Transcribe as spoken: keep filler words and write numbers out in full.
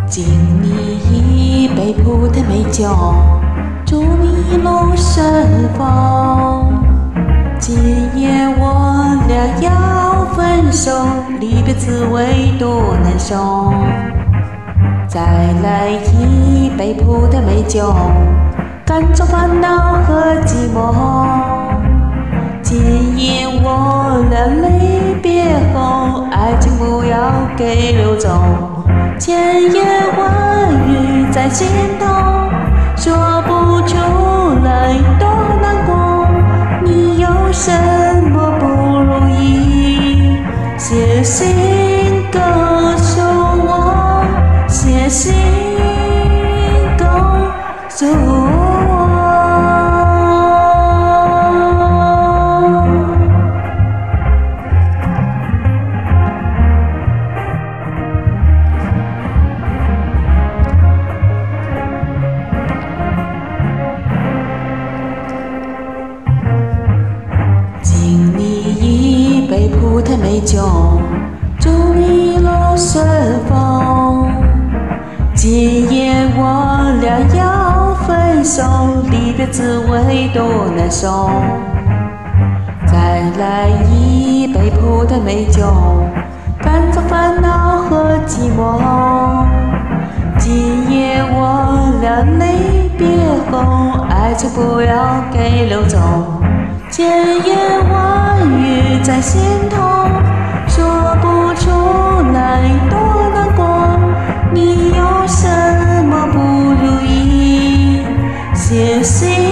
敬你一杯葡萄美酒，祝你一路顺风。今夜我俩要分手，离别滋味多难受。再来一杯葡萄美酒，赶走烦恼和寂寞。今夜我俩离别后，爱情不要给溜走。千言万语在心头，说不出来多难过。你有什么不如意？写信告诉我，写信告诉我。敬你一杯葡萄美酒，祝你一路顺风。今夜我俩要分手，离别滋味多难受。再来一杯葡萄美酒，赶走烦恼和寂寞。今夜我俩离别后，爱情不要给溜走。千言万语在心头，说不出来多难过。你有什么不如意？写信